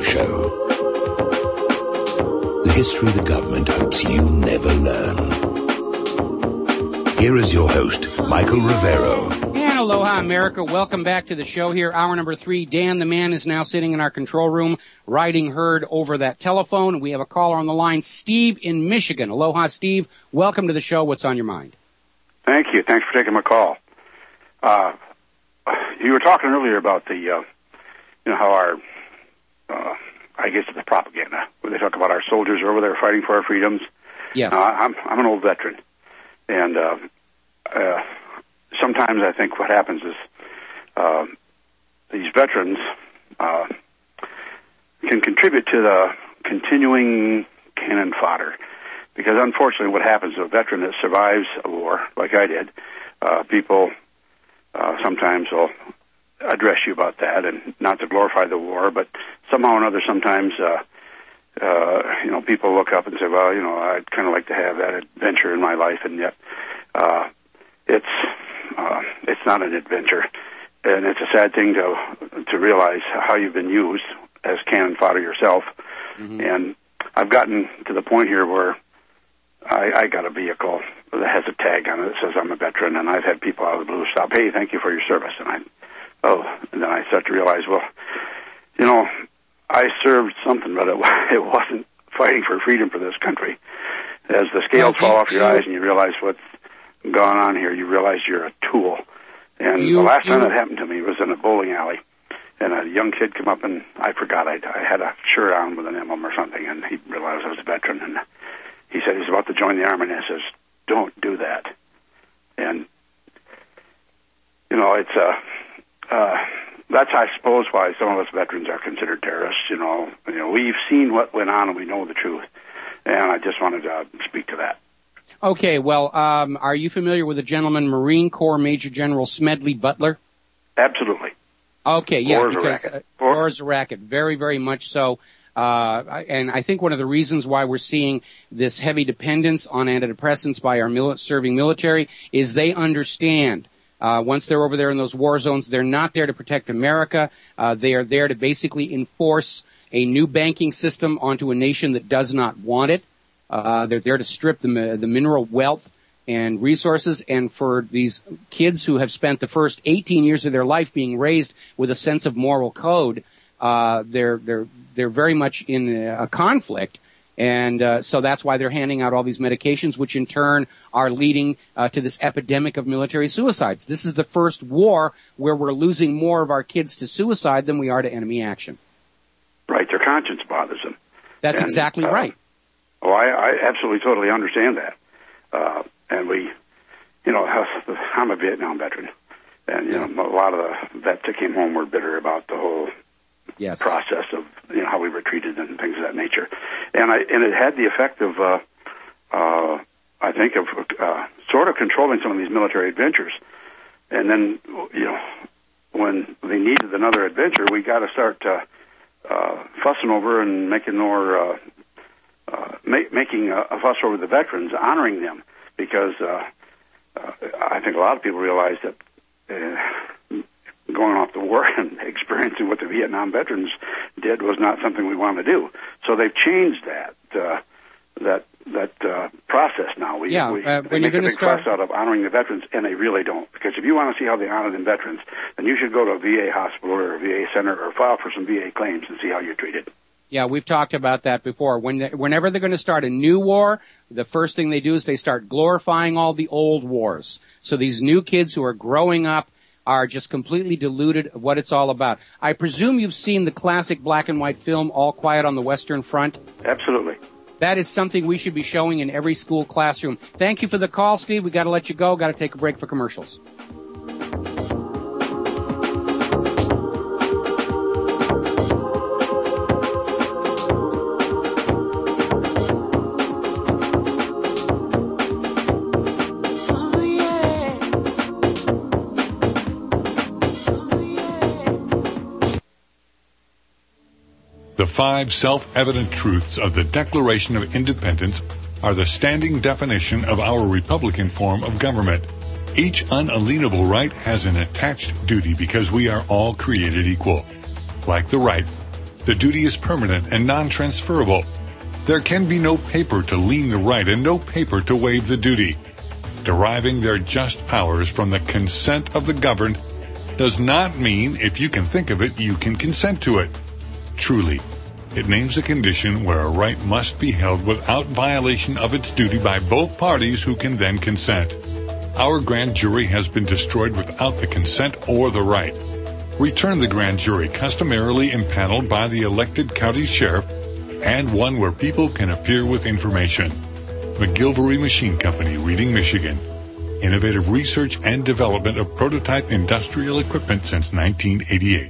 Show. The history the government hopes you never learn. Here is your host, Michael Rivero. And aloha, America. Welcome back to the show here. Hour number 3. Dan, the man, is now sitting in our control room, riding herd over that telephone. We have a caller on the line, Steve in Michigan. Aloha, Steve. Welcome to the show. What's on your mind? Thank you. Thanks for taking my call. You were talking earlier about the, how our, I guess it's the propaganda, where they talk about our soldiers are over there fighting for our freedoms. Yes. I'm an old veteran, and sometimes I think what happens is these veterans can contribute to the continuing cannon fodder. Because unfortunately what happens to a veteran that survives a war, like I did, people sometimes will address you about that, and not to glorify the war, but somehow or another sometimes, people look up and say, well, I'd kind of like to have that adventure in my life, and yet it's not an adventure. And it's a sad thing to realize how you've been used as cannon fodder yourself. Mm-hmm. And I've gotten to the point here where I got a vehicle that has a tag on it that says I'm a veteran, and I've had people out of the blue stop, hey, thank you for your service. And then I start to realize, well, I served something, but it wasn't fighting for freedom for this country. As the scales fall off your eyes and you realize what's gone on here, you realize you're a tool. And the last time that happened to me was in a bowling alley, and a young kid came up, and I forgot I had a shirt on with an emblem or something, and he realized I was a veteran, and he said he's about to join the Army, and I says, don't do that. And, it's that's, I suppose, why some of us veterans are considered terrorists. We've seen what went on, and we know the truth. And I just wanted to speak to that. Okay, well, are you familiar with the gentleman, Marine Corps Major General Smedley Butler? Absolutely. Okay, yeah, War is a racket. Very, very much so. And I think one of the reasons why we're seeing this heavy dependence on antidepressants by our serving military is they understand. Once they're over there in those war zones, they're not there to protect America. They are there to basically enforce a new banking system onto a nation that does not want it. They're there to strip the mineral wealth and resources. And for these kids who have spent the first 18 years of their life being raised with a sense of moral code, they're very much in a conflict. And so that's why they're handing out all these medications, which in turn are leading to this epidemic of military suicides. This is the first war where we're losing more of our kids to suicide than we are to enemy action. Right, their conscience bothers them. That's exactly right. Oh, I absolutely, totally understand that. And we, I'm a Vietnam veteran, and a lot of the vets that came home were bitter about the whole process of how we were treated and things of that nature, and it had the effect of I think of sort of controlling some of these military adventures, and then when they needed another adventure, we got to start fussing over and making more making a fuss over the veterans, honoring them, because I think a lot of people realize that going off to war and experiencing what the Vietnam veterans did was not something we wanted to do. So they've changed that process now. When you're going to start fuss out of honoring the veterans, and they really don't. Because if you want to see how they honor the veterans, then you should go to a VA hospital or a VA center or file for some VA claims and see how you're treated. Yeah, we've talked about that before. Whenever they're going to start a new war, the first thing they do is they start glorifying all the old wars. So these new kids who are growing up are just completely deluded of what it's all about. I presume you've seen the classic black and white film, All Quiet on the Western Front? Absolutely. That is something we should be showing in every school classroom. Thank you for the call, Steve. We got to let you go. Got to take a break for commercials. The 5 self-evident truths of the Declaration of Independence are the standing definition of our Republican form of government. Each unalienable right has an attached duty because we are all created equal. Like the right, The duty is permanent and non-transferable. There can be no paper to lien the right and no paper to waive the duty. Deriving their just powers from the consent of the governed does not mean, if you can think of it, you can consent to it. Truly, it names a condition where a right must be held without violation of its duty by both parties who can then consent. Our grand jury has been destroyed without the consent or the right. Return the grand jury customarily impaneled by the elected county sheriff and one where people can appear with information. McGilvery Machine Company, Reading, Michigan. Innovative research and development of prototype industrial equipment since 1988.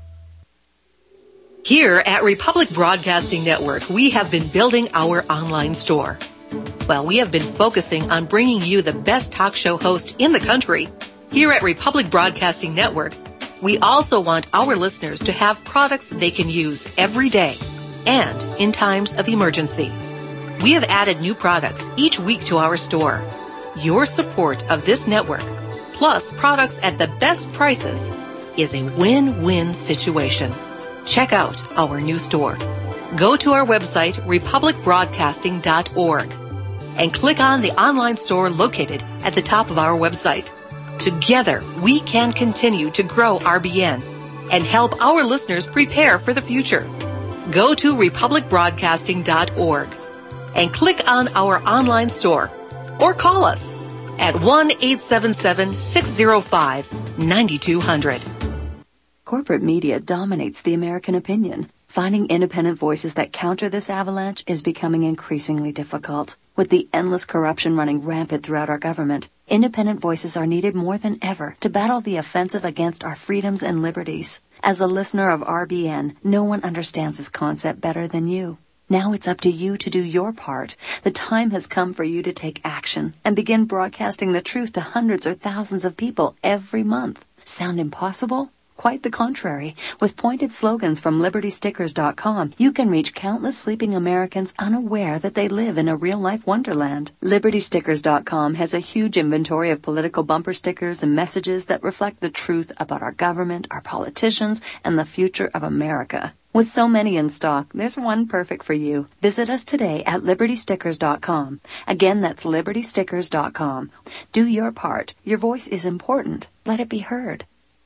Here at Republic Broadcasting Network, we have been building our online store. Well, we have been focusing on bringing you the best talk show host in the country. Here at Republic Broadcasting Network, we also want our listeners to have products they can use every day and in times of emergency. We have added new products each week to our store. Your support of this network, plus products at the best prices, is a win-win situation. Check out our new store. Go to our website, republicbroadcasting.org, and click on the online store located at the top of our website. Together, we can continue to grow RBN and help our listeners prepare for the future. Go to republicbroadcasting.org and click on our online store or call us at 1-877-605-9200. Corporate media dominates the American opinion. Finding independent voices that counter this avalanche is becoming increasingly difficult. With the endless corruption running rampant throughout our government, independent voices are needed more than ever to battle the offensive against our freedoms and liberties. As a listener of RBN, no one understands this concept better than you. Now it's up to you to do your part. The time has come for you to take action and begin broadcasting the truth to hundreds or thousands of people every month. Sound impossible? Quite the contrary. With pointed slogans from LibertyStickers.com, you can reach countless sleeping Americans unaware that they live in a real-life wonderland. LibertyStickers.com has a huge inventory of political bumper stickers and messages that reflect the truth about our government, our politicians, and the future of America. With so many in stock, there's one perfect for you. Visit us today at LibertyStickers.com. Again, that's LibertyStickers.com. Do your part. Your voice is important. Let it be heard.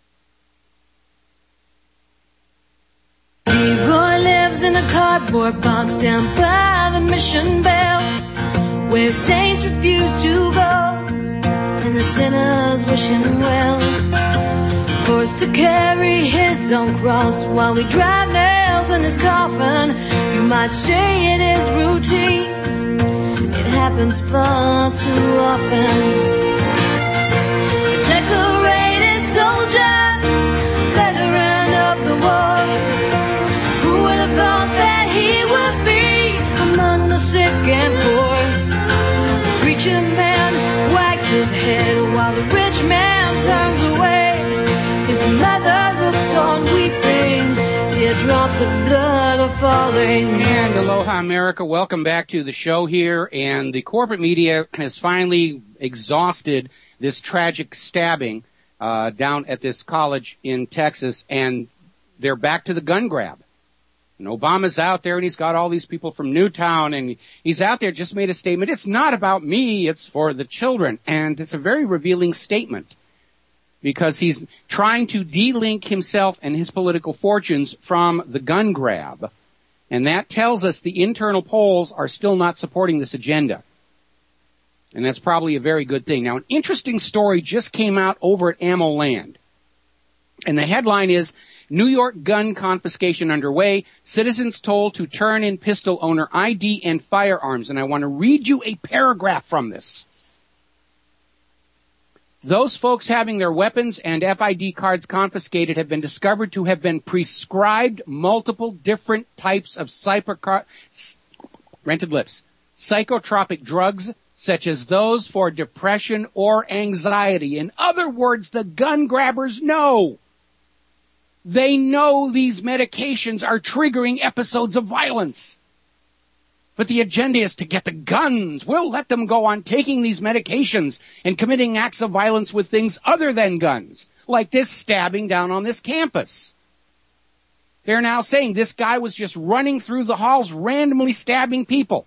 Leroy lives in a cardboard box down by the Mission Bell, where saints refuse to go and the sinners wish him well. Forced to carry his own cross while we drive nails in his coffin. You might say it is routine, it happens far too often. A decorated soldier, veteran of the war, thought that he would be among the sick and poor. The preacher man wags his head while the rich man turns away. His mother looks on weeping, teardrops of blood are falling. And aloha, America. Welcome back to the show here. And the corporate media has finally exhausted this tragic stabbing down at this college in Texas, and they're back to the gun grab. And Obama's out there, and he's got all these people from Newtown, and he's out there, just made a statement. It's not about me, it's for the children. And it's a very revealing statement, because he's trying to de-link himself and his political fortunes from the gun grab. And that tells us the internal polls are still not supporting this agenda. And that's probably a very good thing. Now, an interesting story just came out over at Ammo Land. And the headline is, New York gun confiscation underway. Citizens told to turn in pistol owner ID and firearms. And I want to read you a paragraph from this. Those folks having their weapons and FID cards confiscated have been discovered to have been prescribed multiple different types of psychotropic drugs, such as those for depression or anxiety. In other words, the gun grabbers know. They know these medications are triggering episodes of violence. But the agenda is to get the guns. We'll let them go on taking these medications and committing acts of violence with things other than guns, like this stabbing down on this campus. They're now saying this guy was just running through the halls, randomly stabbing people.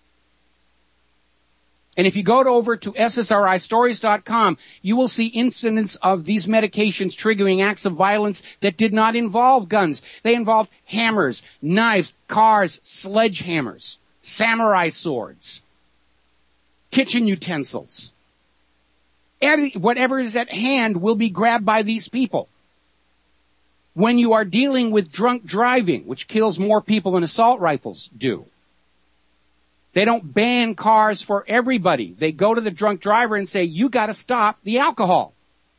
And if you go over to ssristories.com, you will see incidents of these medications triggering acts of violence that did not involve guns. They involved hammers, knives, cars, sledgehammers, samurai swords, kitchen utensils. And whatever is at hand will be grabbed by these people. When you are dealing with drunk driving, which kills more people than assault rifles do, they don't ban cars for everybody. They go to the drunk driver and say, you got to stop the alcohol.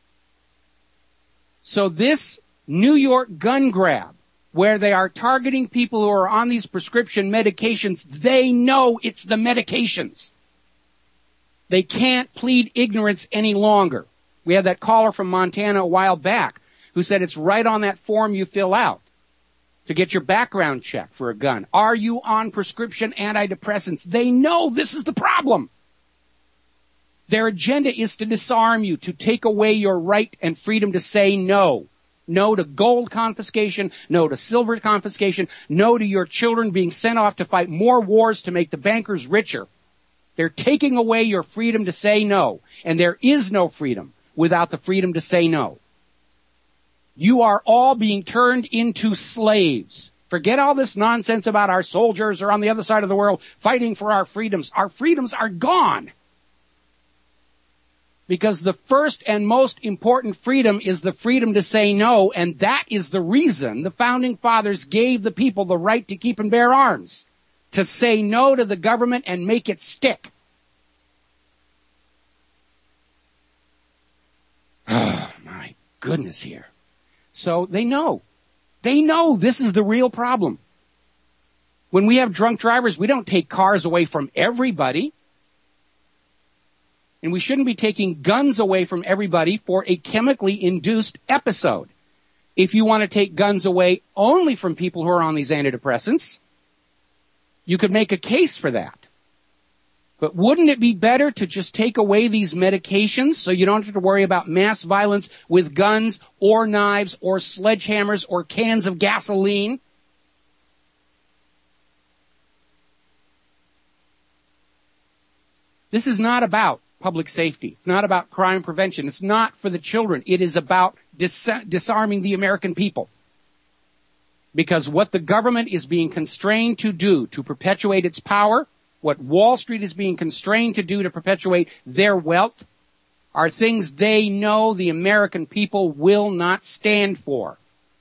So this New York gun grab, where they are targeting people who are on these prescription medications, they know it's the medications. They can't plead ignorance any longer. We had that caller from Montana a while back who said it's right on that form you fill out to get your background check for a gun. Are you on prescription antidepressants? They know this is the problem. Their agenda is to disarm you, to take away your right and freedom to say no. No to gold confiscation, no to silver confiscation, no to your children being sent off to fight more wars to make the bankers richer. They're taking away your freedom to say no. And there is no freedom without the freedom to say no. You are all being turned into slaves. Forget all this nonsense about our soldiers are on the other side of the world fighting for our freedoms. Our freedoms are gone. Because the first and most important freedom is the freedom to say no, and that is the reason the founding fathers gave the people the right to keep and bear arms. To say no to the government and make it stick. Oh, my goodness here. So they know. They know this is the real problem. When we have drunk drivers, we don't take cars away from everybody. And we shouldn't be taking guns away from everybody for a chemically induced episode. If you want to take guns away only from people who are on these antidepressants, you could make a case for that. But wouldn't it be better to just take away these medications so you don't have to worry about mass violence with guns or knives or sledgehammers or cans of gasoline? This is not about public safety. It's not about crime prevention. It's not for the children. It is about disarming the American people. Because what the government is being constrained to do to perpetuate its power, what Wall Street is being constrained to do to perpetuate their wealth, are things they know the American people will not stand for.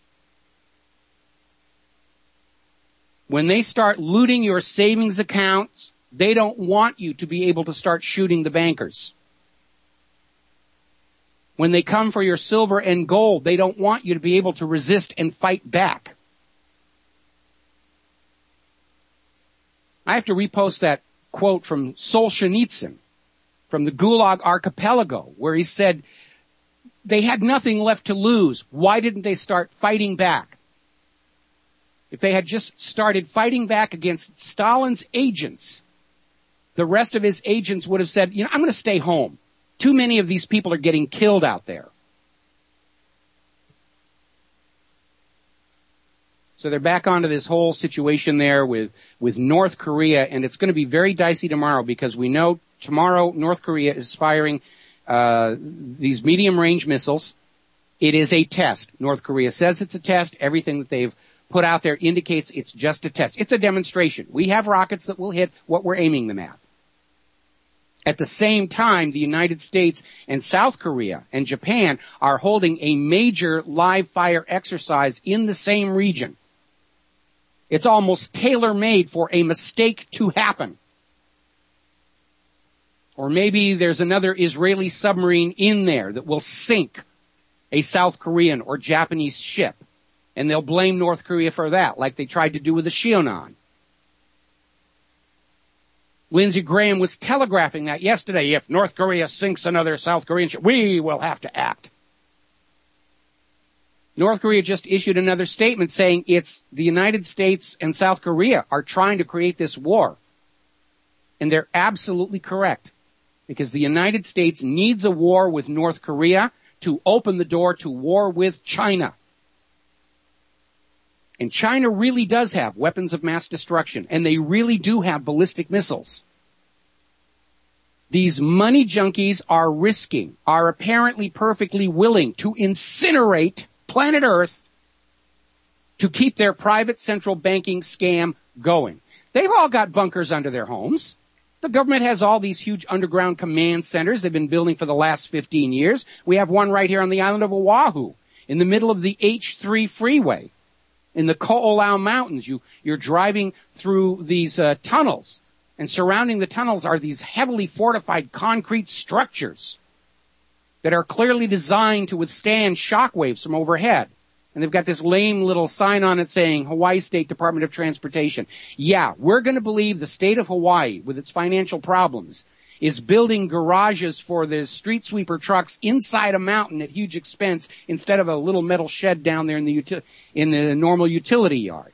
When they start looting your savings accounts, they don't want you to be able to start shooting the bankers. When they come for your silver and gold, they don't want you to be able to resist and fight back. I have to repost that quote from Solzhenitsyn from the Gulag Archipelago, where he said they had nothing left to lose. Why didn't they start fighting back? If they had just started fighting back against Stalin's agents, the rest of his agents would have said, I'm going to stay home. Too many of these people are getting killed out there. So they're back onto this whole situation there with North Korea, and it's going to be very dicey tomorrow because we know tomorrow North Korea is firing these medium-range missiles. It is a test. North Korea says it's a test. Everything that they've put out there indicates it's just a test. It's a demonstration. We have rockets that will hit what we're aiming them at. At the same time, the United States and South Korea and Japan are holding a major live fire exercise in the same region. It's almost tailor-made for a mistake to happen. Or maybe there's another Israeli submarine in there that will sink a South Korean or Japanese ship. And they'll blame North Korea for that, like they tried to do with the Shionan. Lindsey Graham was telegraphing that yesterday. If North Korea sinks another South Korean ship, we will have to act. North Korea just issued another statement saying it's the United States and South Korea are trying to create this war. And they're absolutely correct. Because the United States needs a war with North Korea to open the door to war with China. And China really does have weapons of mass destruction, and they really do have ballistic missiles. These money junkies are apparently perfectly willing to incinerate planet Earth to keep their private central banking scam going. They've all got bunkers under their homes. The government has all these huge underground command centers they've been building for the last 15 years. We have one right here on the island of Oahu, in the middle of the H3 freeway, in the Ko'olau Mountains. You're driving through these tunnels, and surrounding the tunnels are these heavily fortified concrete structures that are clearly designed to withstand shock waves from overhead. And they've got this lame little sign on it saying Hawaii State Department of Transportation. Yeah, we're going to believe the state of Hawaii, with its financial problems, is building garages for the street sweeper trucks inside a mountain at huge expense instead of a little metal shed down there in the normal utility yard.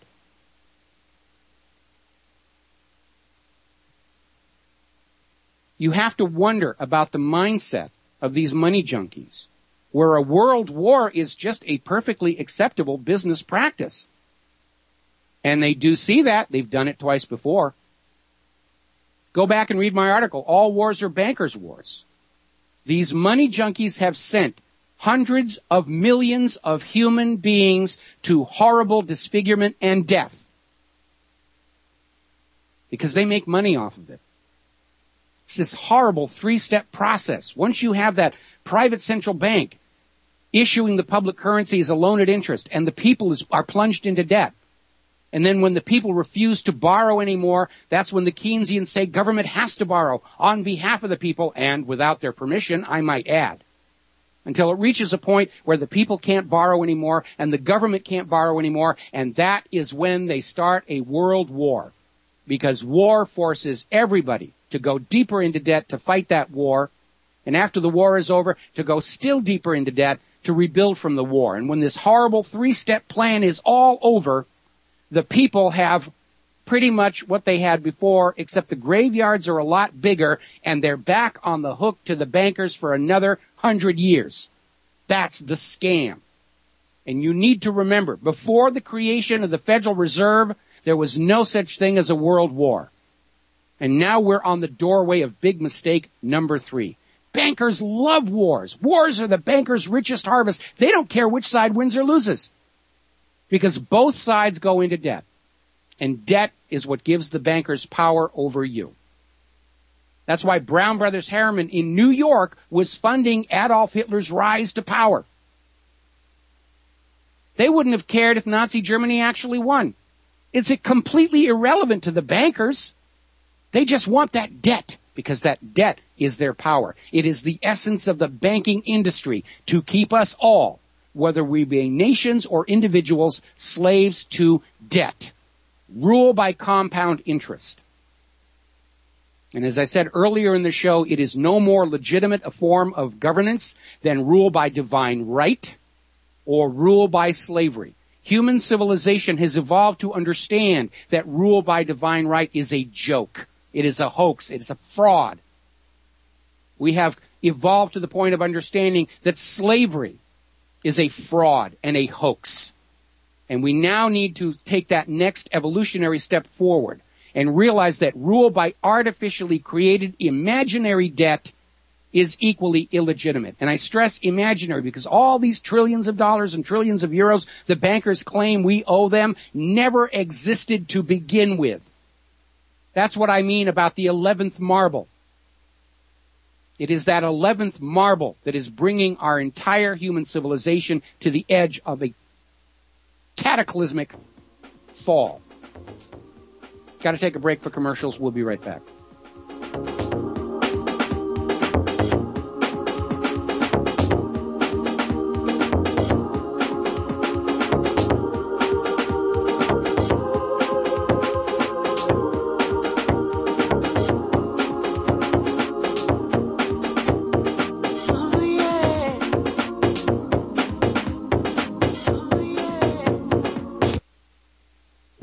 You have to wonder about the mindset of these money junkies, where a world war is just a perfectly acceptable business practice. And they do see that. They've done it twice before. Go back and read my article, All Wars Are Bankers' Wars. These money junkies have sent hundreds of millions of human beings to horrible disfigurement and death because they make money off of it. It's this horrible three-step process. Once you have that private central bank issuing the public currency as a loan at interest, and the people are plunged into debt. And then when the people refuse to borrow anymore, that's when the Keynesians say government has to borrow on behalf of the people, and without their permission, I might add. Until it reaches a point where the people can't borrow anymore, and the government can't borrow anymore, and that is when they start a world war. Because war forces everybody to go deeper into debt to fight that war, and after the war is over, to go still deeper into debt to rebuild from the war. And when this horrible three-step plan is all over, the people have pretty much what they had before, except the graveyards are a lot bigger, and they're back on the hook to the bankers for another 100 years. That's the scam. And you need to remember, before the creation of the Federal Reserve, there was no such thing as a world war. And now we're on the doorway of big mistake number 3. Bankers love wars. Wars are the bankers' richest harvest. They don't care which side wins or loses, because both sides go into debt. And debt is what gives the bankers power over you. That's why Brown Brothers Harriman in New York was funding Adolf Hitler's rise to power. They wouldn't have cared if Nazi Germany actually won. It's completely irrelevant to the bankers. They just want that debt, because that debt is their power. It is the essence of the banking industry to keep us all, whether we be nations or individuals, slaves to debt. Rule by compound interest. And as I said earlier in the show, it is no more legitimate a form of governance than rule by divine right or rule by slavery. Human civilization has evolved to understand that rule by divine right is a joke. It is a hoax. It is a fraud. We have evolved to the point of understanding that slavery is a fraud and a hoax. And we now need to take that next evolutionary step forward and realize that rule by artificially created imaginary debt is equally illegitimate. And I stress imaginary because all these trillions of dollars and trillions of euros the bankers claim we owe them never existed to begin with. That's what I mean about the 11th marble. It is that 11th marble that is bringing our entire human civilization to the edge of a cataclysmic fall. Got to take a break for commercials. We'll be right back.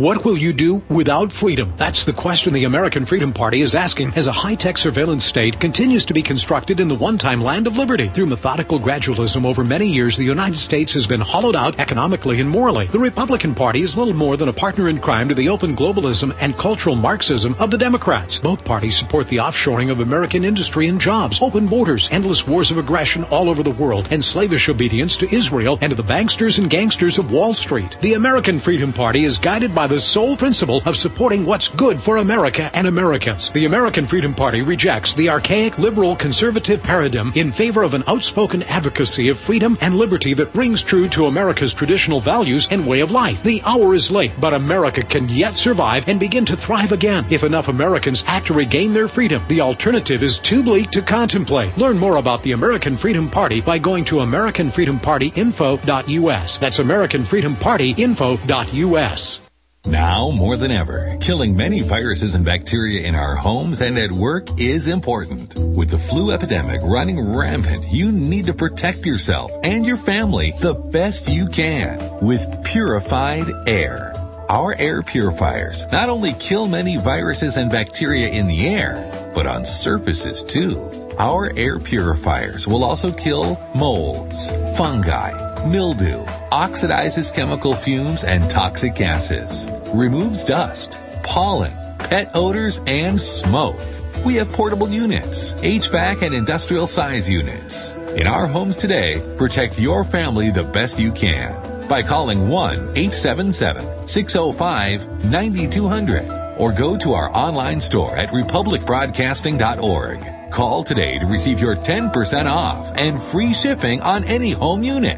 What will you do without freedom? That's the question the American Freedom Party is asking as a high-tech surveillance state continues to be constructed in the one-time land of liberty. Through methodical gradualism over many years, the United States has been hollowed out economically and morally. The Republican Party is little more than a partner in crime to the open globalism and cultural Marxism of the Democrats. Both parties support the offshoring of American industry and jobs, open borders, endless wars of aggression all over the world, and slavish obedience to Israel and to the banksters and gangsters of Wall Street. The American Freedom Party is guided by the sole principle of supporting what's good for America and Americans. The American Freedom Party rejects the archaic liberal conservative paradigm in favor of an outspoken advocacy of freedom and liberty that rings true to America's traditional values and way of life. The hour is late, but America can yet survive and begin to thrive again if enough Americans act to regain their freedom. The alternative is too bleak to contemplate. Learn more about the American Freedom Party by going to AmericanFreedomPartyInfo.us. That's AmericanFreedomPartyInfo.us. Now more than ever, killing many viruses and bacteria in our homes and at work is important. With the flu epidemic running rampant, you need to protect yourself and your family the best you can with purified air. Our air purifiers not only kill many viruses and bacteria in the air, but on surfaces too. Our air purifiers will also kill molds, fungi, mildew, oxidizes chemical fumes and toxic gases, removes dust, pollen, pet odors, and smoke. We have portable units, HVAC and industrial size units. In our homes today, protect your family the best you can by calling 1-877-605-9200 or go to our online store at republicbroadcasting.org. Call today to receive your 10% off and free shipping on any home unit.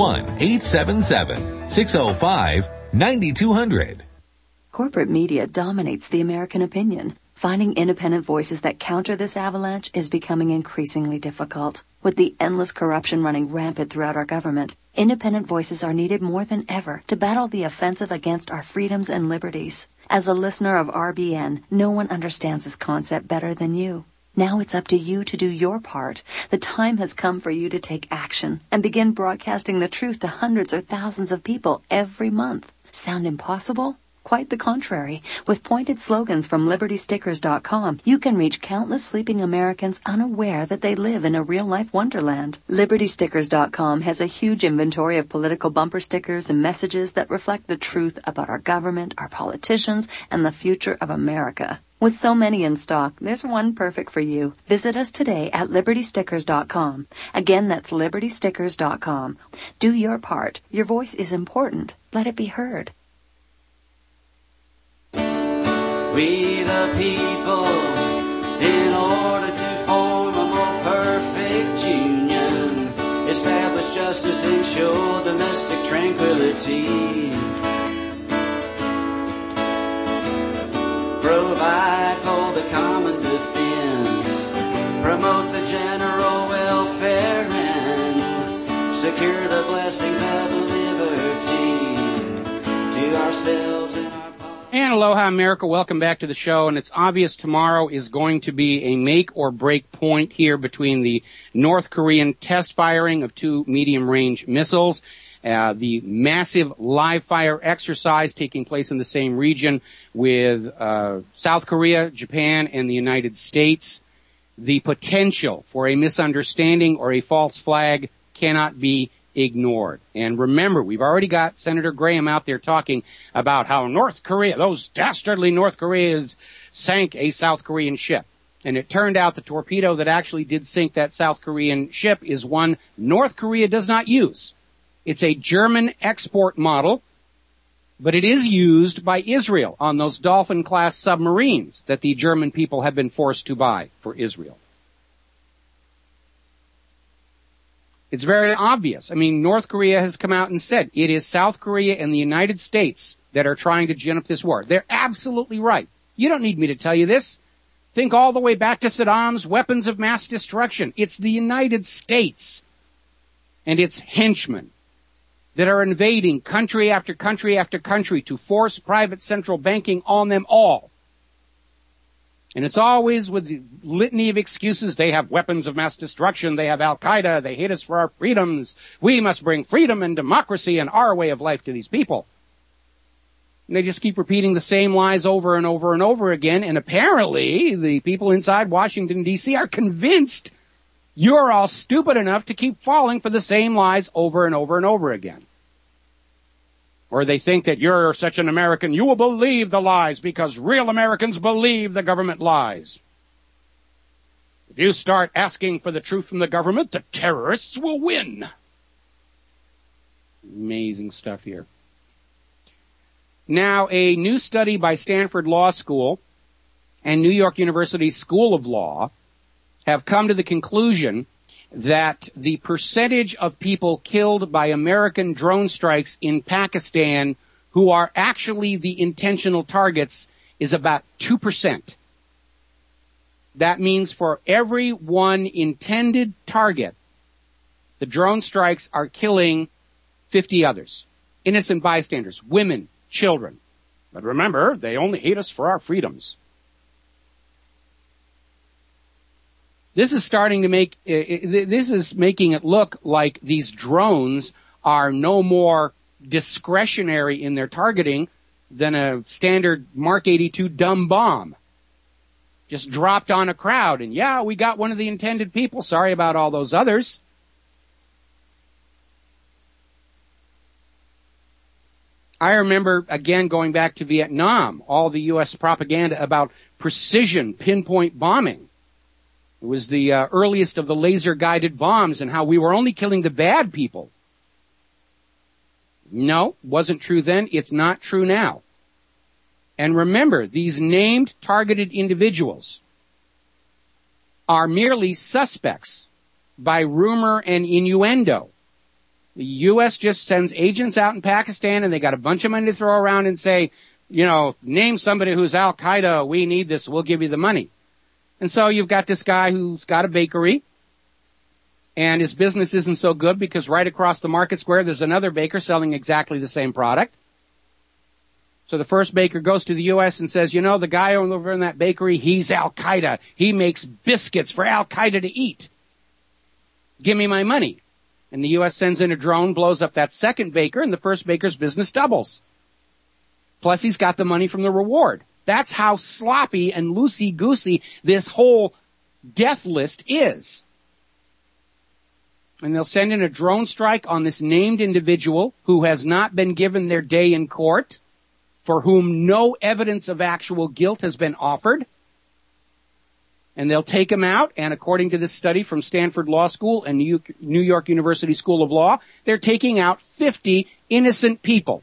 1-877-605-9200. Corporate media dominates the American opinion. Finding independent voices that counter this avalanche is becoming increasingly difficult. With the endless corruption running rampant throughout our government, independent voices are needed more than ever to battle the offensive against our freedoms and liberties. As a listener of RBN, no one understands this concept better than you. Now it's up to you to do your part. The time has come for you to take action and begin broadcasting the truth to hundreds or thousands of people every month. Sound impossible? Quite the contrary. With pointed slogans from LibertyStickers.com, you can reach countless sleeping Americans unaware that they live in a real-life wonderland. LibertyStickers.com has a huge inventory of political bumper stickers and messages that reflect the truth about our government, our politicians, and the future of America. With so many in stock, there's one perfect for you. Visit us today at LibertyStickers.com. Again, that's LibertyStickers.com. Do your part. Your voice is important. Let it be heard. We the people, in order to form a more perfect union, establish justice, ensure domestic tranquility, provide for the common defense, promote the general welfare, and secure the blessings of liberty to ourselves and our And aloha, America. Welcome back to the show. And it's obvious tomorrow is going to be a make or break point here between the North Korean test firing of 2 medium-range missiles, the massive live fire exercise taking place in the same region with South Korea, Japan, and the United States. The potential for a misunderstanding or a false flag cannot be ignored. And remember, we've already got Senator Graham out there talking about how North Korea, those dastardly North Koreans, sank a South Korean ship. And it turned out the torpedo that actually did sink that South Korean ship is one North Korea does not use. It's a German export model, but it is used by Israel on those Dolphin-class submarines that the German people have been forced to buy for Israel. It's very obvious. I mean, North Korea has come out and said it is South Korea and the United States that are trying to gin up this war. They're absolutely right. You don't need me to tell you this. Think all the way back to Saddam's weapons of mass destruction. It's the United States and its henchmen that are invading country after country after country to force private central banking on them all. And it's always with the litany of excuses. They have weapons of mass destruction. They have Al-Qaeda. They hate us for our freedoms. We must bring freedom and democracy and our way of life to these people. And they just keep repeating the same lies over and over and over again. And apparently, the people inside Washington, D.C. are convinced you're all stupid enough to keep falling for the same lies over and over and over again. Or they think that you're such an American, you will believe the lies because real Americans believe the government lies. If you start asking for the truth from the government, the terrorists will win. Amazing stuff here. Now, a new study by Stanford Law School and New York University School of Law have come to the conclusion that the percentage of people killed by American drone strikes in Pakistan who are actually the intentional targets is about 2%. That means for every one intended target, the drone strikes are killing 50 others. Innocent bystanders, women, children. But remember, they only hate us for our freedoms. This is starting to make, this is making it look like these drones are no more discretionary in their targeting than a standard Mark 82 dumb bomb. Just dropped on a crowd and yeah, we got one of the intended people. Sorry about all those others. I remember, again, going back to Vietnam, all the U.S. propaganda about precision pinpoint bombing. It was the earliest of the laser-guided bombs and how we were only killing the bad people. No, wasn't true then. It's not true now. And remember, these named targeted individuals are merely suspects by rumor and innuendo. The U.S. just sends agents out in Pakistan and they got a bunch of money to throw around and say, you know, name somebody who's Al-Qaeda. We need this. We'll give you the money. And so you've got this guy who's got a bakery and his business isn't so good because right across the market square there's another baker selling exactly the same product. So the first baker goes to the U.S. and says, you know, the guy over in that bakery, he's Al-Qaeda. He makes biscuits for Al-Qaeda to eat. Give me my money. And the U.S. sends in a drone, blows up that second baker, and the first baker's business doubles. Plus, he's got the money from the reward. That's how sloppy and loosey-goosey this whole death list is. And they'll send in a drone strike on this named individual who has not been given their day in court, for whom no evidence of actual guilt has been offered. And they'll take him out, and according to this study from Stanford Law School and New York University School of Law, they're taking out 50 innocent people.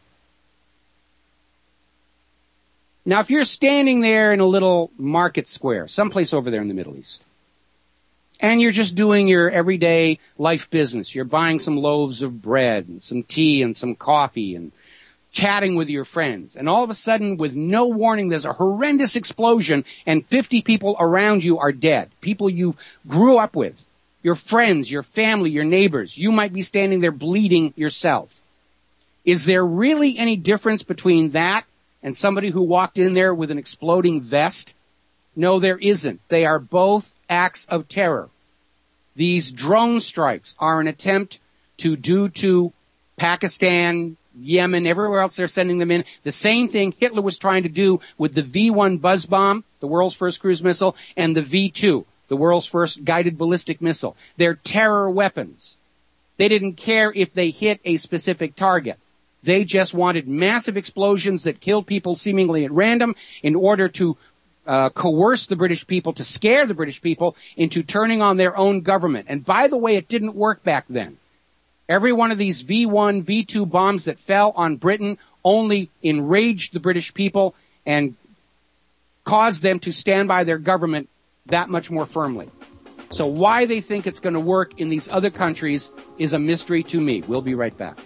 Now, if you're standing there in a little market square, someplace over there in the Middle East, and you're just doing your everyday life business, you're buying some loaves of bread and some tea and some coffee and chatting with your friends, and all of a sudden, with no warning, there's a horrendous explosion and 50 people around you are dead. People you grew up with, your friends, your family, your neighbors. You might be standing there bleeding yourself. Is there really any difference between that and somebody who walked in there with an exploding vest? No, there isn't. They are both acts of terror. These drone strikes are an attempt to do to Pakistan, Yemen, everywhere else they're sending them in, the same thing Hitler was trying to do with the V-1 buzz bomb, the world's first cruise missile, and the V-2, the world's first guided ballistic missile. They're terror weapons. They didn't care if they hit a specific target. They just wanted massive explosions that killed people seemingly at random in order to coerce the British people, to scare the British people into turning on their own government. And by the way, it didn't work back then. Every one of these V-1, V-2 bombs that fell on Britain only enraged the British people and caused them to stand by their government that much more firmly. So why they think it's going to work in these other countries is a mystery to me. We'll be right back.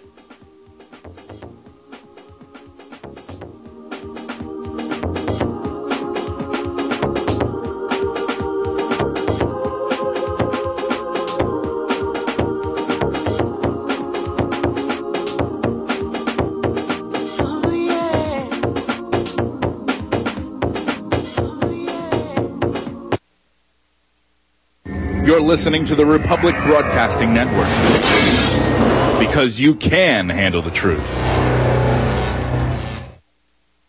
You're listening to the Republic Broadcasting Network, because you can handle the truth.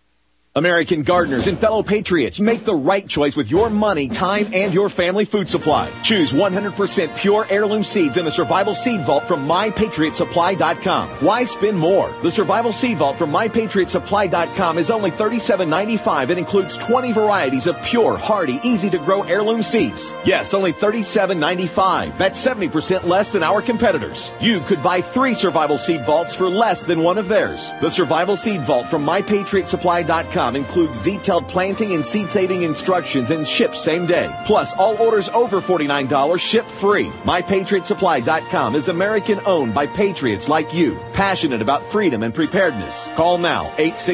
American gardeners and fellow patriots, make the right choice with your money, time, and your family food supply. Choose 100% pure heirloom seeds in the Survival Seed Vault from MyPatriotSupply.com. Why spend more? The Survival Seed Vault from MyPatriotSupply.com is only $37.95 and includes 20 varieties of pure, hardy, easy-to-grow heirloom seeds. Yes, only $37.95. That's 70% less than our competitors. You could buy 3 Survival Seed Vaults for less than one of theirs. The Survival Seed Vault from MyPatriotSupply.com includes detailed planting and seed-saving instructions and ships same day. Plus, all orders over $49 ship free. MyPatriotSupply.com is American-owned by patriots like you, passionate about freedom and preparedness. Call now,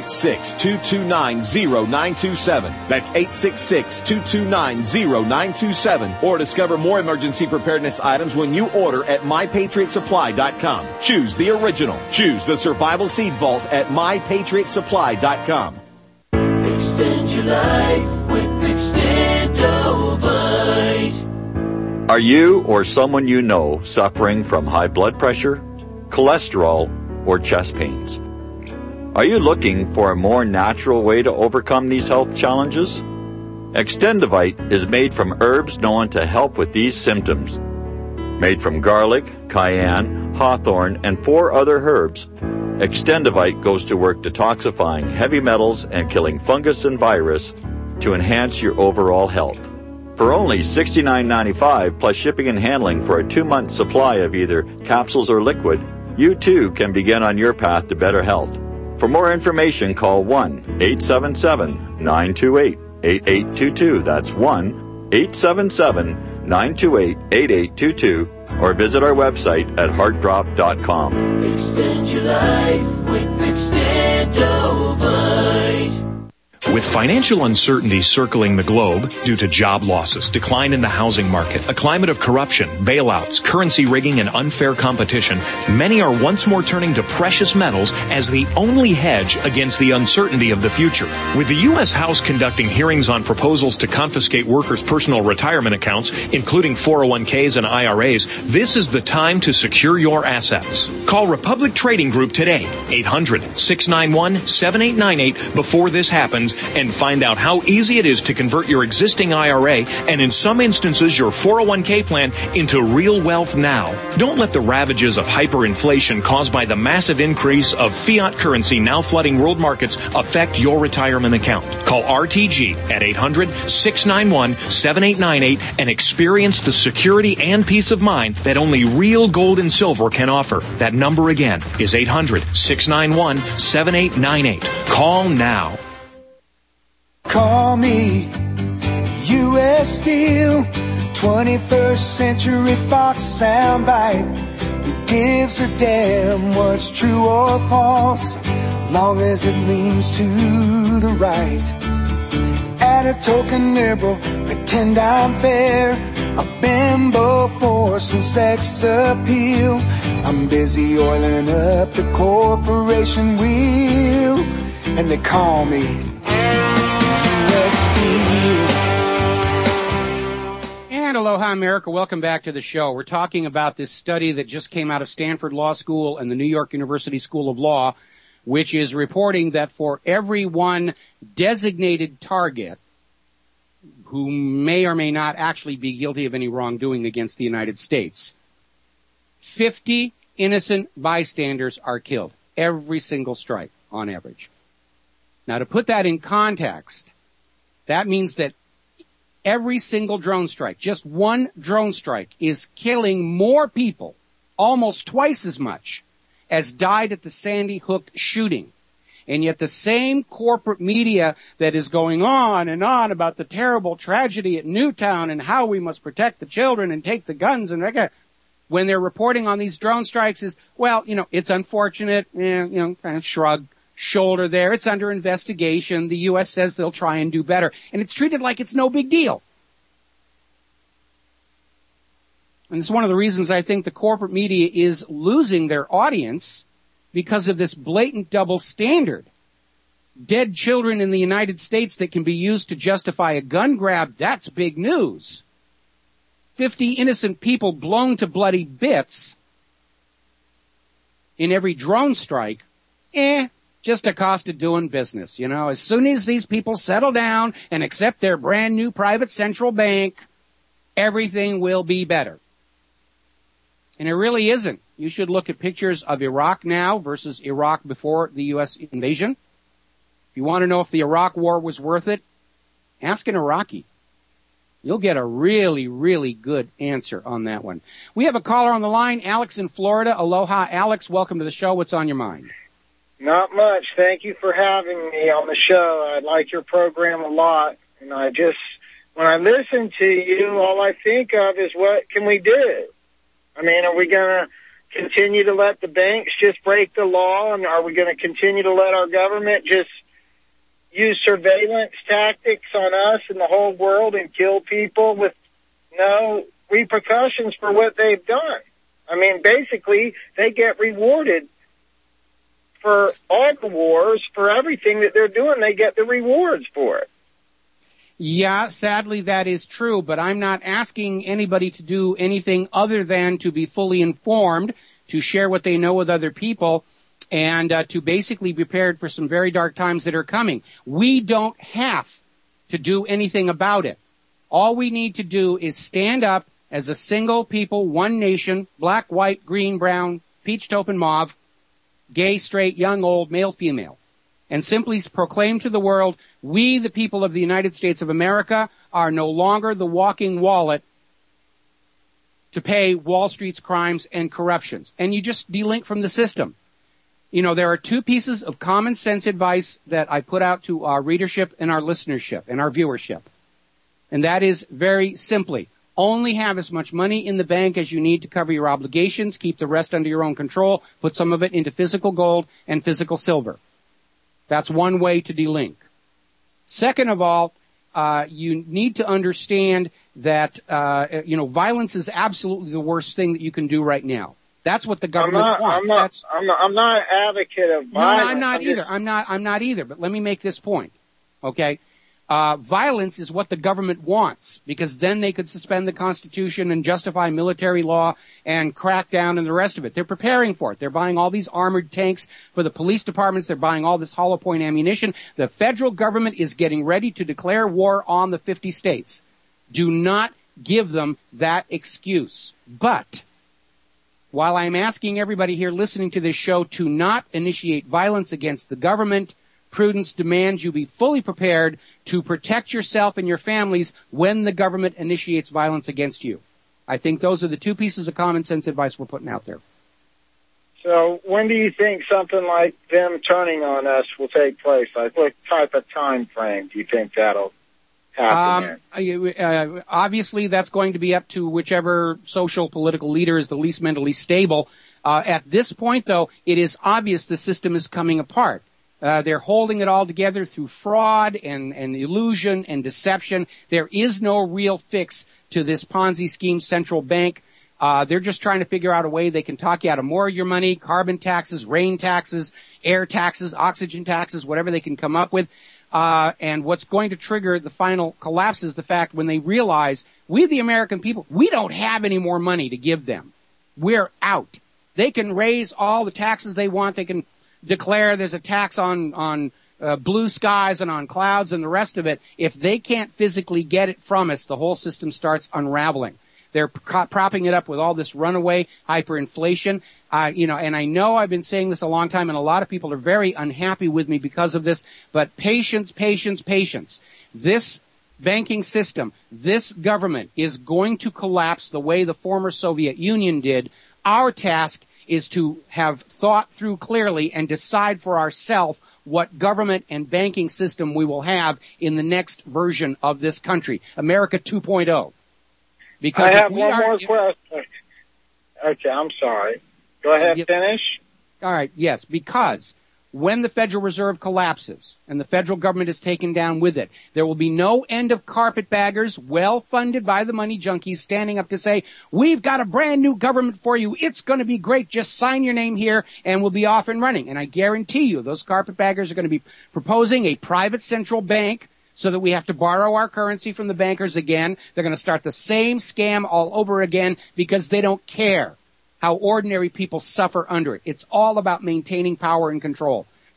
866-229-0927. That's 866-229-0927. Or discover more emergency preparedness items when you order at MyPatriotSupply.com. Choose the original. Choose the Survival Seed Vault at MyPatriotSupply.com. Extend your life with Extendovite. Are you or someone you know suffering from high blood pressure, cholesterol, or chest pains? Are you looking for a more natural way to overcome these health challenges? Extendovite is made from herbs known to help with these symptoms. Made from garlic, cayenne, hawthorn, and 4 other herbs, Extendovite goes to work detoxifying heavy metals and killing fungus and virus to enhance your overall health. For only $69.95 plus shipping and handling for a 2-month supply of either capsules or liquid, you too can begin on your path to better health. For more information, call 1-877-928-8822. That's 1-877-928-8822. Or visit our website at heartdrop.com. Extend your life with Extendovite. With financial uncertainty circling the globe due to job losses, decline in the housing market, a climate of corruption, bailouts, currency rigging, and unfair competition, many are once more turning to precious metals as the only hedge against the uncertainty of the future. With the U.S. House conducting hearings on proposals to confiscate workers' personal retirement accounts, including 401ks and IRAs, this is the time to secure your assets. Call Republic Trading Group today, 800-691-7898 before this happens, and find out how easy it is to convert your existing IRA and in some instances your 401k plan into real wealth now. Don't let the ravages of hyperinflation caused by the massive increase of fiat currency now flooding world markets affect your retirement account. Call RTG at 800-691-7898 and experience the security and peace of mind that only real gold and silver can offer. That number again is 800-691-7898. Call now. Call me U.S. Steel, 21st Century Fox soundbite. Who gives a damn what's true or false, long as it leans to the right. At a token liberal, pretend I'm fair. A bimbo for some sex appeal. I'm busy oiling up the corporation wheel, and they call me And aloha, America. Welcome back to the show. We're talking about this study that just came out of Stanford Law School and the New York University School of Law, which is reporting that for every one designated target who may or may not actually be guilty of any wrongdoing against the United States, 50 innocent bystanders are killed. Every single strike, on average. Now, to put that in context, that means that every single drone strike, just one drone strike, is killing more people, almost twice as much, as died at the Sandy Hook shooting. And yet the same corporate media that is going on and on about the terrible tragedy at Newtown and how we must protect the children and take the guns and when they're reporting on these drone strikes is, well, it's unfortunate, kind of shrug. Shoulder there. It's under investigation. The U.S. says they'll try and do better. And it's treated like it's no big deal. And it's one of the reasons I think the corporate media is losing their audience because of this blatant double standard. Dead children in the United States that can be used to justify a gun grab, that's big news. 50 innocent people blown to bloody bits in every drone strike, Just a cost of doing business, you know. As soon as these people settle down and accept their brand new private central bank, everything will be better. And it really isn't. You should look at pictures of Iraq now versus Iraq before the U.S. invasion. If you want to know if the Iraq war was worth it, ask an Iraqi. You'll get a really, really good answer on that one. We have a caller on the line, Alex in Florida. Aloha, Alex. Welcome to the show. What's on your mind? Not much. Thank you for having me on the show. I like your program a lot. And when I listen to you, all I think of is what can we do? I mean, are we going to continue to let the banks just break the law? And are we going to continue to let our government just use surveillance tactics on us and the whole world and kill people with no repercussions for what they've done? I mean, basically, they get rewarded for all the wars, for everything that they're doing. They get the rewards for it. Yeah, sadly that is true, but I'm not asking anybody to do anything other than to be fully informed, to share what they know with other people, and to basically be prepared for some very dark times that are coming. We don't have to do anything about it. All we need to do is stand up as a single people, one nation, black, white, green, brown, peach, taupe, and mauve, gay, straight, young, old, male, female, and simply proclaim to the world, we, the people of the United States of America, are no longer the walking wallet to pay Wall Street's crimes and corruptions. And you just delink from the system. You know, there are two pieces of common sense advice that I put out to our readership and our listenership and our viewership. And that is very simply, only have as much money in the bank as you need to cover your obligations, keep the rest under your own control, put some of it into physical gold and physical silver. That's one way to delink. Second of all, you need to understand that, violence is absolutely the worst thing that you can do right now. That's what the government wants. I'm not an advocate of violence. No, I'm not either. I'm not either. But let me make this point. Okay? Violence is what the government wants, because then they could suspend the Constitution and justify military law and crack down and the rest of it. They're preparing for it. They're buying all these armored tanks for the police departments. They're buying all this hollow point ammunition. The federal government is getting ready to declare war on the 50 states. Do not give them that excuse. But while I'm asking everybody here listening to this show to not initiate violence against the government, prudence demands you be fully prepared to protect yourself and your families when the government initiates violence against you. I think those are the two pieces of common sense advice we're putting out there. So when do you think something like them turning on us will take place? Like what type of time frame do you think that'll happen in? Obviously, that's going to be up to whichever social political leader is the least mentally stable. At this point, though, it is obvious the system is coming apart. They're holding it all together through fraud and illusion and deception. There is no real fix to this Ponzi scheme central bank. They're just trying to figure out a way they can talk you out of more of your money, carbon taxes, rain taxes, air taxes, oxygen taxes, whatever they can come up with. And what's going to trigger the final collapse is the fact when they realize we, the American people, we don't have any more money to give them. We're out. They can raise all the taxes they want. They can declare there's a tax on blue skies and on clouds and the rest of it. If they can't physically get it from us, the whole system starts unraveling. They're propping it up with all this runaway hyperinflation. And I know I've been saying this a long time, and a lot of people are very unhappy with me because of this, but patience, patience, patience. This banking system, this government is going to collapse the way the former Soviet Union did. Our task is to have thought through clearly and decide for ourselves what government and banking system we will have in the next version of this country, America 2.0. Because I have one more question. Okay, I'm sorry. Go ahead, finish. All right, yes, because when the Federal Reserve collapses and the federal government is taken down with it, there will be no end of carpetbaggers, well funded by the money junkies, standing up to say, we've got a brand new government for you. It's going to be great. Just sign your name here and we'll be off and running. And I guarantee you those carpetbaggers are going to be proposing a private central bank so that we have to borrow our currency from the bankers again. They're going to start the same scam all over again because they don't care how ordinary people suffer under it. It's all about maintaining power and control.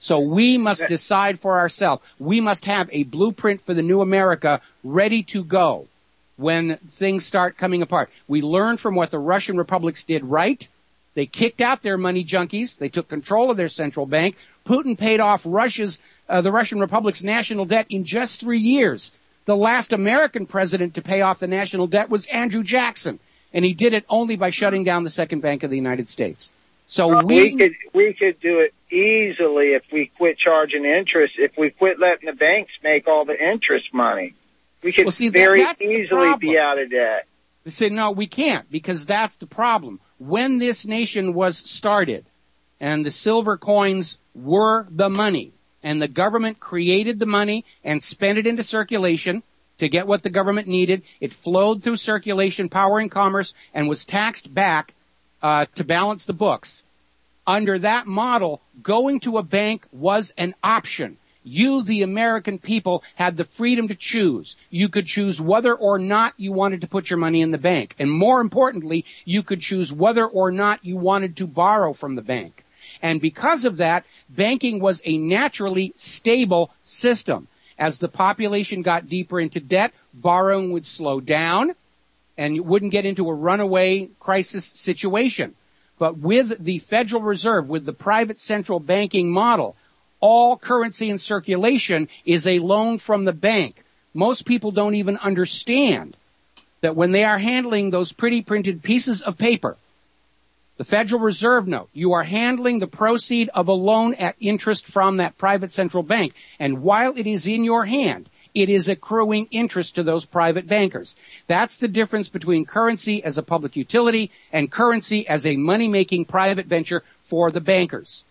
So we must decide for ourselves. We must have a blueprint for the new America ready to go when things start coming apart. We learned from what the Russian republics did right. They kicked out their money junkies. They took control of their central bank. Putin paid off the Russian republic's national debt in just 3 years. The last American president to pay off the national debt was Andrew Jackson, and he did it only by shutting down the second bank of the United States. So we could do it easily if we quit charging interest, if we quit letting the banks make all the interest money. We could very easily be out of debt. They say, no, we can't, because that's the problem. When this nation was started, and the silver coins were the money, and the government created the money and spent it into circulation to get what the government needed, it flowed through circulation, powering commerce, and was taxed back to balance the books. Under that model, going to a bank was an option. You, the American people, had the freedom to choose. You could choose whether or not you wanted to put your money in the bank. And more importantly, you could choose whether or not you wanted to borrow from the bank. And because of that, banking was a naturally stable system. As the population got deeper into debt, borrowing would slow down, and you wouldn't get into a runaway crisis situation. But with the Federal Reserve, with the private central banking model, all currency in circulation is a loan from the bank. Most people don't even understand that when they are handling those pretty printed pieces of paper, the Federal Reserve note, you are handling the proceed of a loan at interest from that private central bank. And while it is in your hand, it is accruing interest to those private bankers. That's the difference between currency as a public utility and currency as a money-making private venture for the bankers.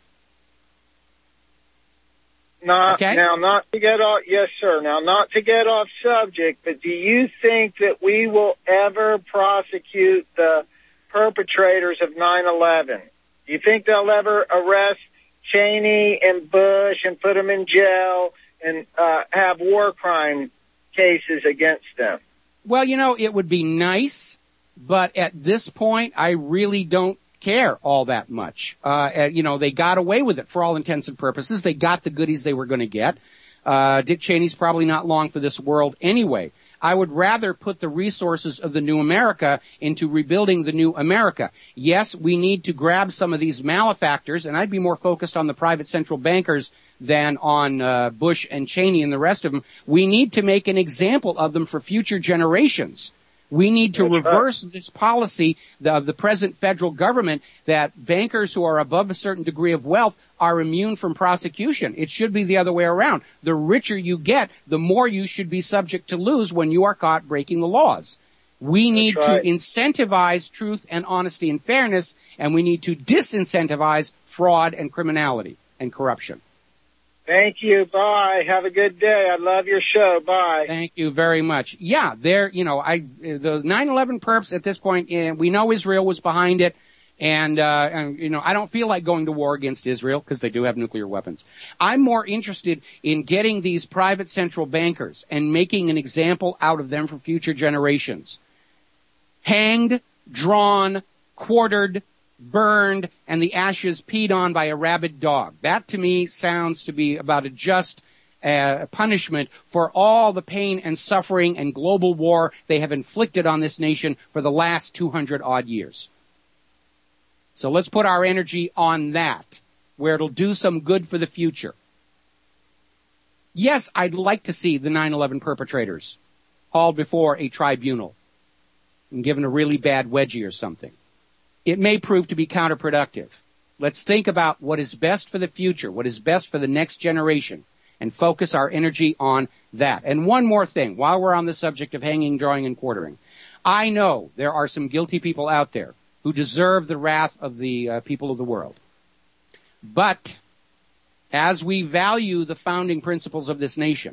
Now, not to get off, yes, sir. Now, not to get off subject, but do you think that we will ever prosecute the perpetrators of 9/11? Do you think they'll ever arrest Cheney and Bush and put them in jail and have war crime cases against them? Well, it would be nice, but at this point, I really don't care all that much. They got away with it for all intents and purposes. They got the goodies they were going to get. Dick Cheney's probably not long for this world anyway. I would rather put the resources of the new America into rebuilding the new America. Yes, we need to grab some of these malefactors, and I'd be more focused on the private central bankers than on Bush and Cheney and the rest of them. We need to make an example of them for future generations. We need to reverse this policy of the present federal government that bankers who are above a certain degree of wealth are immune from prosecution. It should be the other way around. The richer you get, the more you should be subject to lose when you are caught breaking the laws. We need to incentivize truth and honesty and fairness, and we need to disincentivize fraud and criminality and corruption. Thank you. Bye. Have a good day. I love your show. Bye. Thank you very much. Yeah, the 9/11 perps at this point, we know Israel was behind it. And I don't feel like going to war against Israel because they do have nuclear weapons. I'm more interested in getting these private central bankers and making an example out of them for future generations. Hanged, drawn, quartered, burned, and the ashes peed on by a rabid dog. That to me sounds to be about a just punishment for all the pain and suffering and global war they have inflicted on this nation for the last 200 odd years. So let's put our energy on that, where it'll do some good for the future. Yes, I'd like to see the 9/11 perpetrators hauled before a tribunal and given a really bad wedgie or something. It may prove to be counterproductive. Let's think about what is best for the future, what is best for the next generation, and focus our energy on that. And one more thing, while we're on the subject of hanging, drawing, and quartering. I know there are some guilty people out there who deserve the wrath of the people of the world. But as we value the founding principles of this nation,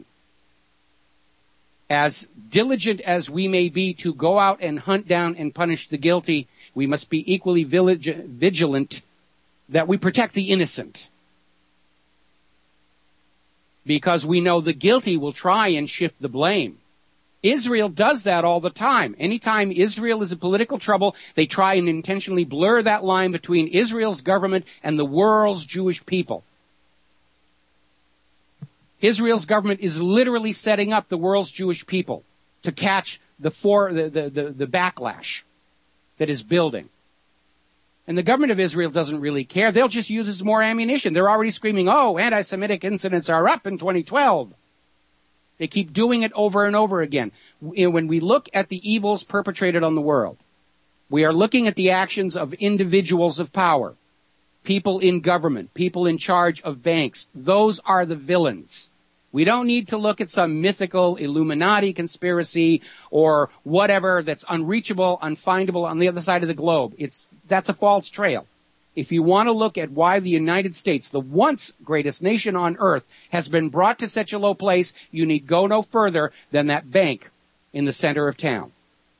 as diligent as we may be to go out and hunt down and punish the guilty, we must be equally vigilant that we protect the innocent. Because we know the guilty will try and shift the blame. Israel does that all the time. Anytime Israel is in political trouble, they try and intentionally blur that line between Israel's government and the world's Jewish people. Israel's government is literally setting up the world's Jewish people to catch the backlash that is building. And the government of Israel doesn't really care. They'll just use it as more ammunition. They're already screaming, oh, anti-Semitic incidents are up in 2012. They keep doing it over and over again. When we look at the evils perpetrated on the world, we are looking at the actions of individuals of power, people in government, people in charge of banks. Those are the villains. We don't need to look at some mythical Illuminati conspiracy or whatever that's unreachable, unfindable on the other side of the globe. That's a false trail. If you want to look at why the United States, the once greatest nation on earth, has been brought to such a low place, you need go no further than that bank in the center of town.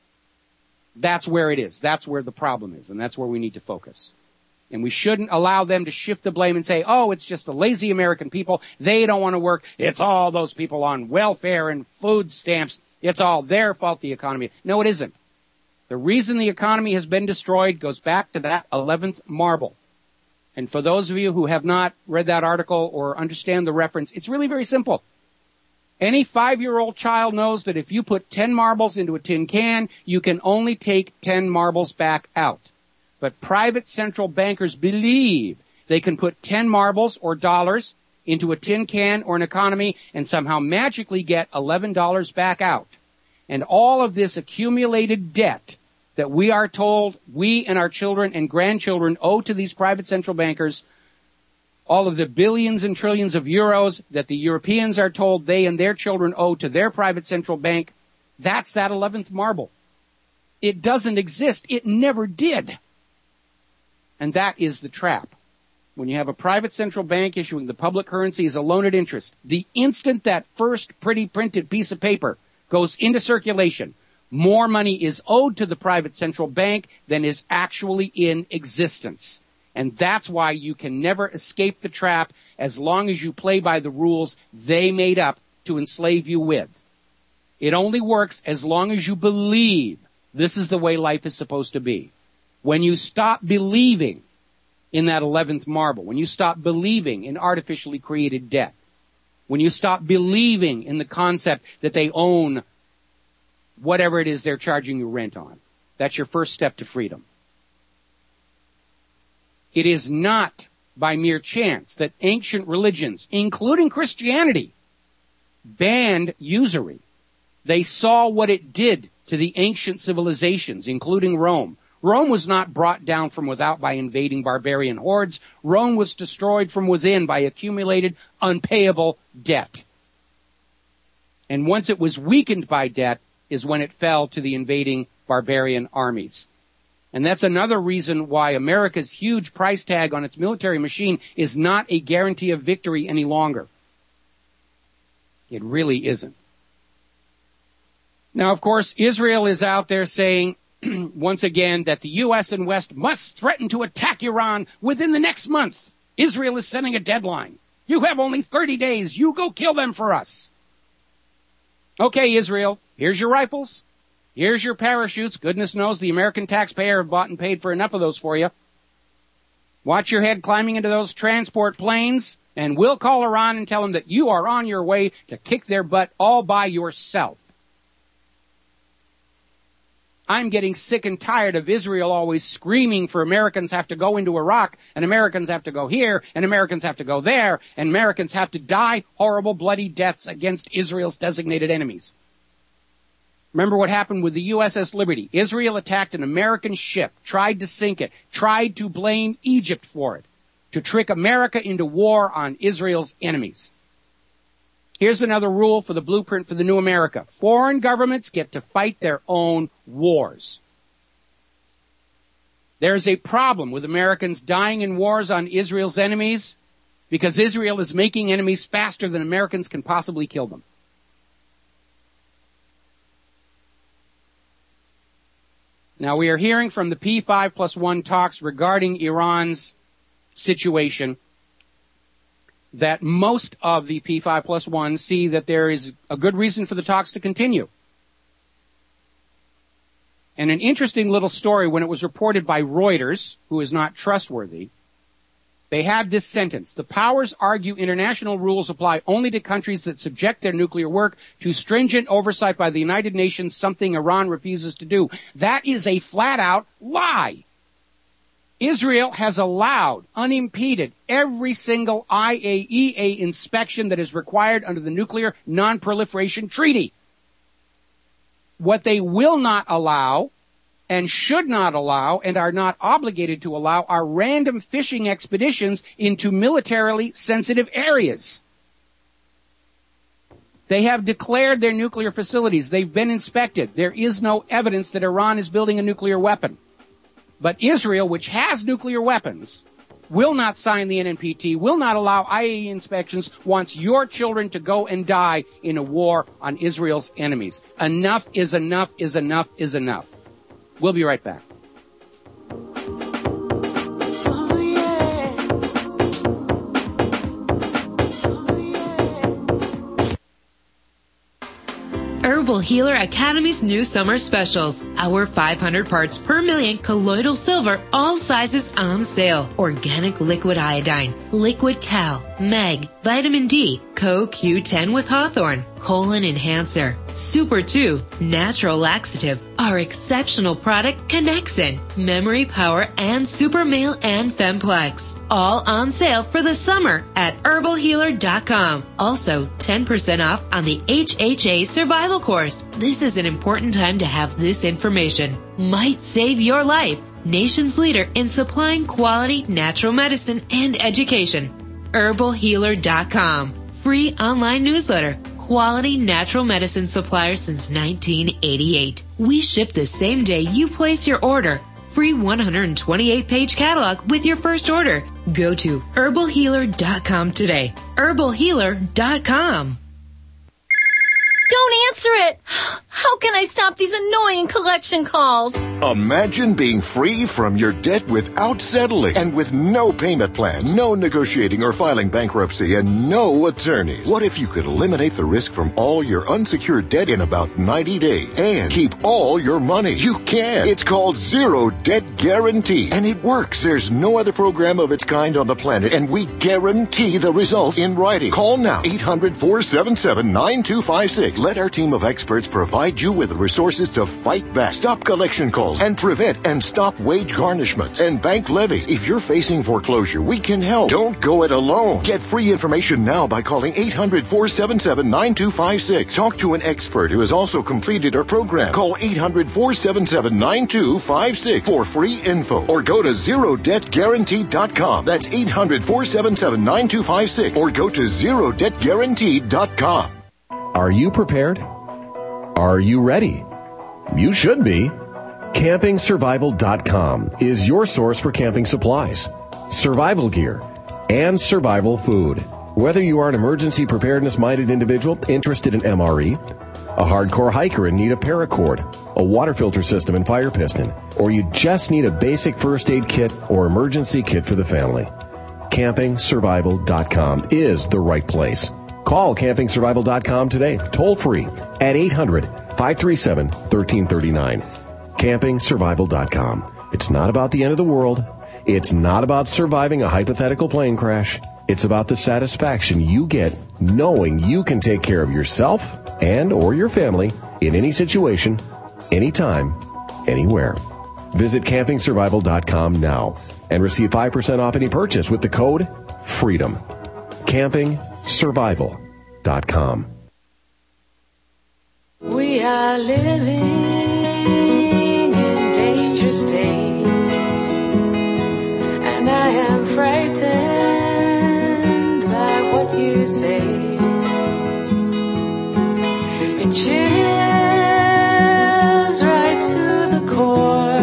That's where it is. That's where the problem is, and that's where we need to focus. And we shouldn't allow them to shift the blame and say, oh, it's just the lazy American people. They don't want to work. It's all those people on welfare and food stamps. It's all their fault, the economy. No, it isn't. The reason the economy has been destroyed goes back to that 11th marble. And for those of you who have not read that article or understand the reference, it's really very simple. Any 5-year-old child knows that if you put 10 marbles into a tin can, you can only take 10 marbles back out. But private central bankers believe they can put 10 marbles or dollars into a tin can or an economy and somehow magically get $11 back out. And all of this accumulated debt that we are told we and our children and grandchildren owe to these private central bankers, all of the billions and trillions of euros that the Europeans are told they and their children owe to their private central bank, that's that 11th marble. It doesn't exist. It never did. And that is the trap. When you have a private central bank issuing the public currency as a loan at interest, the instant that first pretty printed piece of paper goes into circulation, more money is owed to the private central bank than is actually in existence. And that's why you can never escape the trap as long as you play by the rules they made up to enslave you with. It only works as long as you believe this is the way life is supposed to be. When you stop believing in that 11th marble, when you stop believing in artificially created debt, when you stop believing in the concept that they own whatever it is they're charging you rent on, that's your first step to freedom. It is not by mere chance that ancient religions, including Christianity, banned usury. They saw what it did to the ancient civilizations, including Rome. Rome was not brought down from without by invading barbarian hordes. Rome was destroyed from within by accumulated, unpayable debt. And once it was weakened by debt is when it fell to the invading barbarian armies. And that's another reason why America's huge price tag on its military machine is not a guarantee of victory any longer. It really isn't. Now, of course, Israel is out there saying, once again, that the U.S. and West must threaten to attack Iran within the next month. Israel is setting a deadline. You have only 30 days. You go kill them for us. Okay, Israel, here's your rifles. Here's your parachutes. Goodness knows the American taxpayer have bought and paid for enough of those for you. Watch your head climbing into those transport planes, and we'll call Iran and tell them that you are on your way to kick their butt all by yourself. I'm getting sick and tired of Israel always screaming for Americans have to go into Iraq, and Americans have to go here, and Americans have to go there, and Americans have to die horrible, bloody deaths against Israel's designated enemies. Remember what happened with the USS Liberty. Israel attacked an American ship, tried to sink it, tried to blame Egypt for it, to trick America into war on Israel's enemies. Here's another rule for the blueprint for the new America. Foreign governments get to fight their own wars. There's a problem with Americans dying in wars on Israel's enemies because Israel is making enemies faster than Americans can possibly kill them. Now, we are hearing from the P5+1 talks regarding Iran's situation that most of the P5+1 see that there is a good reason for the talks to continue. And an interesting little story when it was reported by Reuters, who is not trustworthy, They had this sentence: the powers argue international rules apply only to countries that subject their nuclear work to stringent oversight by the United Nations, something Iran refuses to do. That is a flat-out lie. Israel has allowed, unimpeded, every single IAEA inspection that is required under the Nuclear Non-Proliferation Treaty. What they will not allow and should not allow and are not obligated to allow are random fishing expeditions into militarily sensitive areas. They have declared their nuclear facilities. They've been inspected. There is no evidence that Iran is building a nuclear weapon. But Israel, which has nuclear weapons, will not sign the NNPT, will not allow IAEA inspections, wants your children to go and die in a war on Israel's enemies. Enough is enough is enough is enough. We'll be right back. Herbal Healer Academy's new summer specials. Our 500 parts per million colloidal silver, all sizes on sale. Organic liquid iodine, liquid cal, mag, vitamin D, CoQ10 with Hawthorne, colon enhancer, Super 2, natural laxative, our exceptional product Connexin, memory power, and Super Male and Femplex. All on sale for the summer at herbalhealer.com. Also, 10% off on the HHA survival course. This is an important time to have this information. Might save your life. Nation's leader in supplying quality natural medicine and education. herbalhealer.com. Free online newsletter. Quality natural medicine supplier since 1988. We ship the same day you place your order. Free 128-page catalog with your first order. Go to herbalhealer.com today. herbalhealer.com. Don't answer it! How can I stop these annoying collection calls? Imagine being free from your debt without settling and with no payment plans, no negotiating or filing bankruptcy, and no attorneys. What if you could eliminate the risk from all your unsecured debt in about 90 days and keep all your money? You can. It's called Zero Debt Guarantee, and it works. There's no other program of its kind on the planet, and we guarantee the results in writing. Call now, 800-477-9256. Let our team of experts provide you with the resources to fight back, stop collection calls, and prevent and stop wage garnishments and bank levies. If you're facing foreclosure, we can help. Don't go it alone. Get free information now by calling 800-477-9256. Talk to an expert who has also completed our program. Call 800-477-9256 for free info, or go to ZeroDebtGuarantee.com. That's 800-477-9256, or go to ZeroDebtGuarantee.com. Are you prepared? Are you ready? You should be. CampingSurvival.com is your source for camping supplies, survival gear, and survival food. Whether you are an emergency preparedness-minded individual interested in MRE, a hardcore hiker in need of paracord, a water filter system and fire piston, or you just need a basic first aid kit or emergency kit for the family, CampingSurvival.com is the right place. Call CampingSurvival.com today, toll free at 800-537-1339. CampingSurvival.com. It's not about the end of the world. It's not about surviving a hypothetical plane crash. It's about the satisfaction you get knowing you can take care of yourself and or your family in any situation, anytime, anywhere. Visit CampingSurvival.com now and receive 5% off any purchase with the code FREEDOM. CampingSurvival.com. We are living in dangerous days, and I am frightened by what you say. It chills right to the core.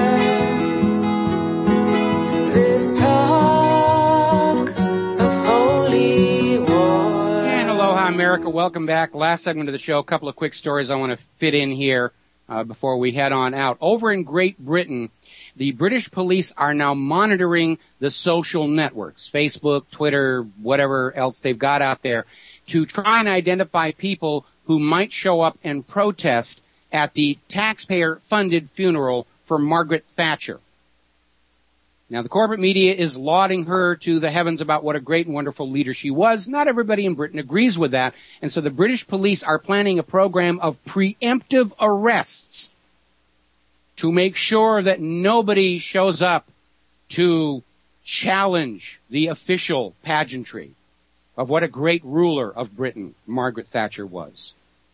This talk of holy war. And aloha, America. Welcome back. Last segment of the show. A couple of quick stories I want to fit in here before we head on out. Over in Great Britain, the British police are now monitoring the social networks, Facebook, Twitter, whatever else they've got out there, to try and identify people who might show up and protest at the taxpayer-funded funeral for Margaret Thatcher. Now, the corporate media is lauding her to the heavens about what a great and wonderful leader she was. Not everybody in Britain agrees with that. And so the British police are planning a program of preemptive arrests to make sure that nobody shows up to challenge the official pageantry of what a great ruler of Britain Margaret Thatcher was.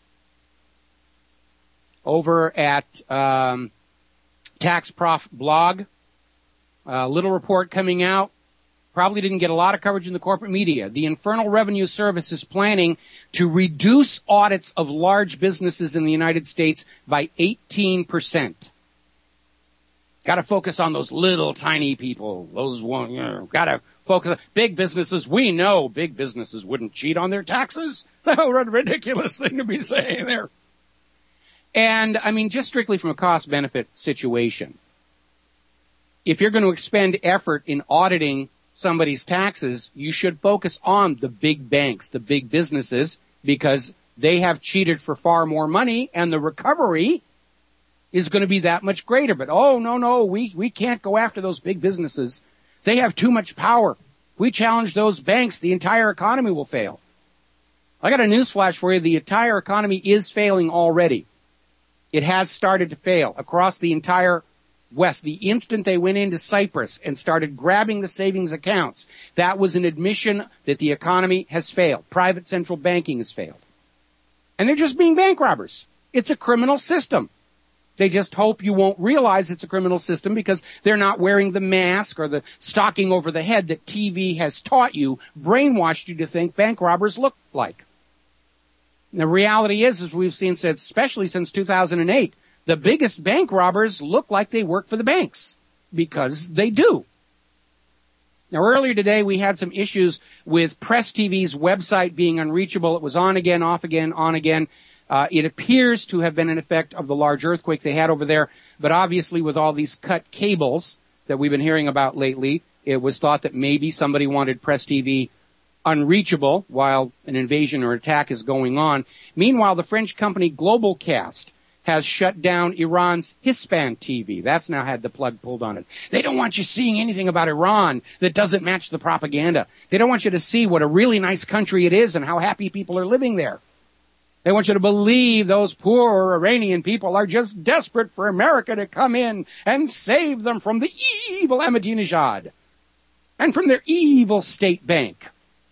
Over at Tax Prof blog, a little report coming out, probably didn't get a lot of coverage in the corporate media. The Internal Revenue Service is planning to reduce audits of large businesses in the United States by 18%. Got to focus on those little tiny people. Those one, got to focus. Big businesses, we know big businesses wouldn't cheat on their taxes. What a ridiculous thing to be saying there. And I mean, just strictly from a cost-benefit situation, if you're going to expend effort in auditing somebody's taxes, you should focus on the big banks, the big businesses, because they have cheated for far more money, and the recovery is going to be that much greater. But, no, we can't go after those big businesses. They have too much power. If we challenge those banks, the entire economy will fail. I got a newsflash for you. The entire economy is failing already. It has started to fail across the entire West. The instant they went into Cyprus and started grabbing the savings accounts, that was an admission that the economy has failed. Private central banking has failed. And they're just being bank robbers. It's a criminal system. They just hope you won't realize it's a criminal system because they're not wearing the mask or the stocking over the head that TV has taught you, brainwashed you to think bank robbers look like. The reality is, as we've seen, especially since 2008, the biggest bank robbers look like they work for the banks, because they do. Now, earlier today, we had some issues with Press TV's website being unreachable. It was on again, off again, on again. It appears to have been an effect of the large earthquake they had over there, but obviously with all these cut cables that we've been hearing about lately, it was thought that maybe somebody wanted Press TV unreachable while an invasion or attack is going on. Meanwhile, the French company Globalcast has shut down Iran's Hispan TV. That's now had the plug pulled on it. They don't want you seeing anything about Iran that doesn't match the propaganda. They don't want you to see what a really nice country it is and how happy people are living there. They want you to believe those poor Iranian people are just desperate for America to come in and save them from the evil Ahmadinejad and from their evil state bank.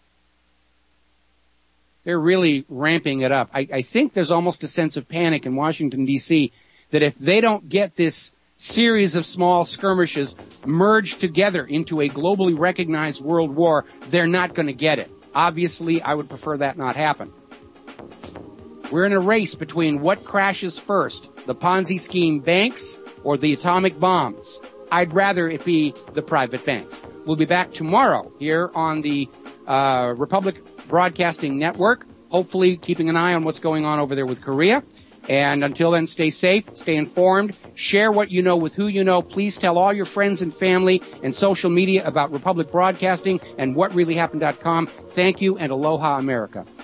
They're really ramping it up. I think there's almost a sense of panic in Washington, D.C., that if they don't get this series of small skirmishes merged together into a globally recognized world war, they're not going to get it. Obviously, I would prefer that not happen. We're in a race between what crashes first, the Ponzi scheme banks or the atomic bombs. I'd rather it be the private banks. We'll be back tomorrow here on the Republic Broadcasting Network, hopefully keeping an eye on what's going on over there with Korea. And until then, stay safe, stay informed, share what you know with who you know. Please tell all your friends and family and social media about Republic Broadcasting and WhatReallyHappened.com. Thank you, and aloha, America.